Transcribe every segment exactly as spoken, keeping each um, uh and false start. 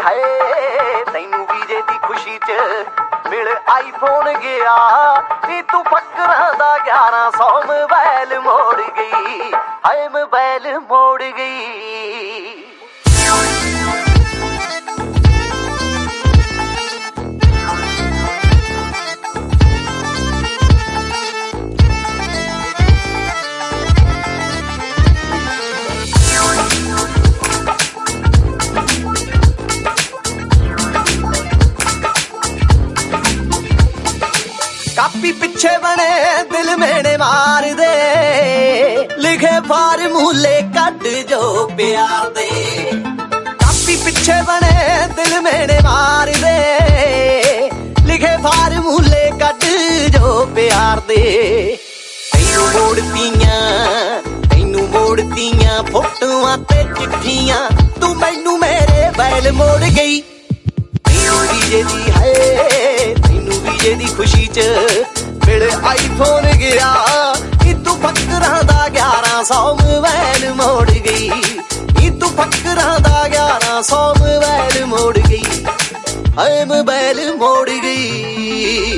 ਹਾਏ ਤੈਨੂੰ ਵੀਜੇ ਦੀ ਖੁਸ਼ੀ ਚ ਮਿਲ ਆਈਫੋਨ ਗਿਆ ਨੀ ਤੂੰ ਫਕਰਾਂ ਦਾ ਗਿਆਰਾਂ ਸੌ ਮੋਬਾਈਲ ਮੋੜ ਗਈ ਹਾਏ ਮੋਬਾਈਲ ਮੋੜ ਗਈ। ਕਾਪੀ ਪਿੱਛੇ ਬਣੇ ਦਿਲ ਮੇਨੇ ਮਾਰ ਦੇ ਲਿਖੇ ਫਾਰਮੂਲੇ ਕੱਢ ਜੋ ਪਿਆਰ ਦੇ। ਕਾਪੀ ਪਿੱਛੇ ਬਣੇ ਦਿਲ ਮੇਨੇ ਮਾਰ ਦੇ ਲਿਖੇ ਫਾਰਮੂਲੇ ਕੱਢ ਜੋ ਪਿਆਰ ਦੇ। ਤੈਨੂੰ ਮੋੜਤੀਆਂ ਤੈਨੂੰ ਮੋੜਤੀਆਂ ਫੋਟੋਆਂ ਤੇ ਚਿੱਠੀਆਂ ਤੂੰ ਮੈਨੂੰ ਮੇਰੇ ਬੈਲ ਮੋੜ ਗਈ। ਤੈਨੂੰ ਵੀਜੇ ਦੀ ਹੈ ਤੈਨੂੰ ਵੀਜੇ ਦੀ ਖੁਸ਼ੀ ਚ ਮਿਲ ਆਈਫੋਨ ਗਿਆ ਨੀ ਤੂੰ ਫਕਰਾਂ ਦਾ ਗਿਆਰਾਂ ਸੌ ਮੋਬਾਈਲ ਮੋੜ ਗਈ ਨੀ ਤੂੰ ਫਕਰਾਂ ਦਾ ਗਿਆਰਾਂ ਸੌ ਮੋਬਾਈਲ ਮੋੜ ਗਈ ਹਾਏ ਮੋਬਾਈਲ ਮੋੜ ਗਈ।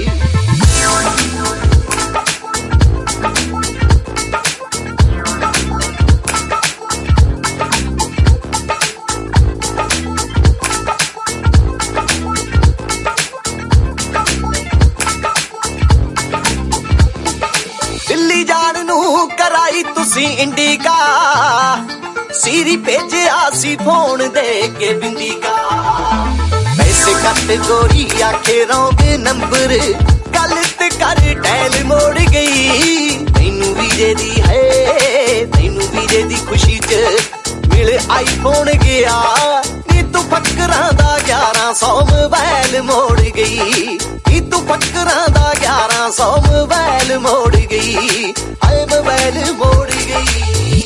ਦਿੱਲੀ ਜਾਣ ਨੂੰ ਕਰਾਈ ਤੁਸੀਂ ਇੰਡੀਕਾ ਸੀਰੀ ਭੇਜਿਆ ਸੀ ਫੋਨ ਦੇ ਕੇ ਬਿੰਦੀਕਾ। ਪੈਸੇ ਕੱਟ ਗੋਰੀ ਆਖੇ ਰੌਂਗ ਨੰਬਰ ਗੱਲ ਤੇ ਕਰ ਟੈਲ ਮੋੜ ਗਈ। ਤੈਨੂੰ ਵੀਜੇ ਦੀ ਹੈ ਤੈਨੂੰ ਵੀਜੇ ਦੀ ਖੁਸ਼ੀ ਚ ਮਿਲ ਆਈਫੋਨ ਗਿਆ ਨੀ ਤੂੰ ਫਕਰਾਂ ਦਾ ਗਿਆਰਾਂ ਸੌ ਮੋਬਾਈਲ ਮੋੜ ਗਈ ਨੀ ਤੂੰ ਫਕਰਾਂ ਦਾ ਗਿਆਰਾਂ ਸੌ ਮੋਬਾਈਲ ਮੋੜ ਗਈ ਹਾਏ ਮੋਬਾਈਲ ਮੋੜ ਗਈ।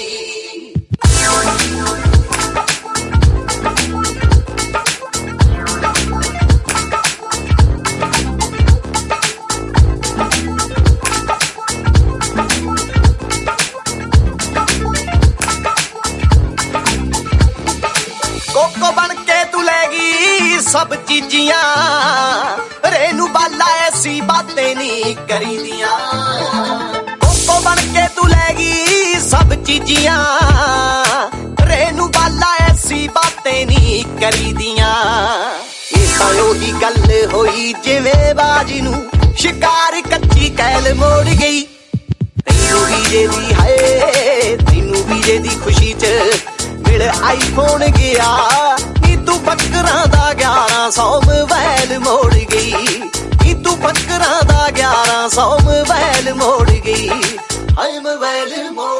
ਕੋਕੋ ਬਣ ਕੇ ਤੂੰ ਲੈ ਗਈ ਸਭ ਚੀਜ਼ੀਆਂ ਰੇਨੂ ਬਾਲਾ ਐਸੀ ਬਾतें ਨਹੀਂ ਕਰੀਦੀਆਂ। ਕੋਕੋ ਬਣ ਕੇ ਤੂੰ ਲੈ ਗਈ ਸਭ ਚੀਜ਼ੀਆਂ ਰੇਨੂ ਬਾਲਾ ਐਸੀ ਬਾतें ਨਹੀਂ ਕਰੀਦੀਆਂ। ਇਹ ਤਾਂ ਉਹੀ ਗੱਲ ਹੋਈ ਜਿਵੇਂ ਬਾਜੀ ਨੂੰ ਸ਼ਿਕਾਰ ਕੱਚੀ ਕੈਲ ਮੋੜ ਗਈ। ਤੈਨੂੰ ਵੀਜੇ ਦੀ ਹੈ ਤੈਨੂੰ ਵੀਜੇ ਦੀ ਖੁਸ਼ੀ ਚ ਮਿਲ ਆਈਫੋਨ ਗਿਆ ਨੀ ਤੂੰ ਫਕਰਾਂ ਦਾ ਗਿਆਰਾਂ ਸੌ ਮੋਬਾਈਲ ਮੋੜ ਗਈ ਨੀ ਤੂੰ ਫਕਰਾਂ ਦਾ ਗਿਆਰਾਂ ਸੌ ਮੋਬਾਈਲ ਮੋੜ ਗਈ ਹਾਏ ਮੋਬਾਈਲ ਮੋੜ